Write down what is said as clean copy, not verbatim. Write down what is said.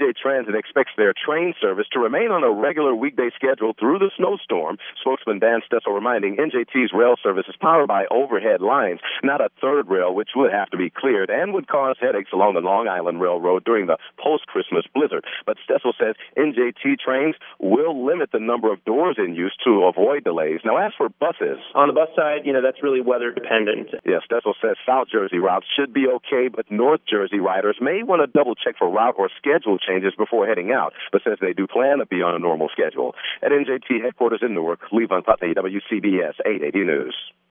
NJ Transit expects their train service to remain on a regular weekday schedule through the snowstorm. Spokesman Dan Stessel reminding NJT's rail service is powered by overhead lines, not a third rail, which would have to be cleared and would cause headaches along the Long Island Railroad during the post-Christmas blizzard. But Stessel says NJT trains will limit the number of doors in use to avoid delays. Now, as for buses, on the bus side, that's really weather dependent. Yeah, Stessel says South Jersey routes should be okay, but North Jersey riders may want to double check for route or schedule changes before heading out, but says they do plan to be on a normal schedule. At NJT headquarters in Newark, Lee Von Putney, WCBS 880 News.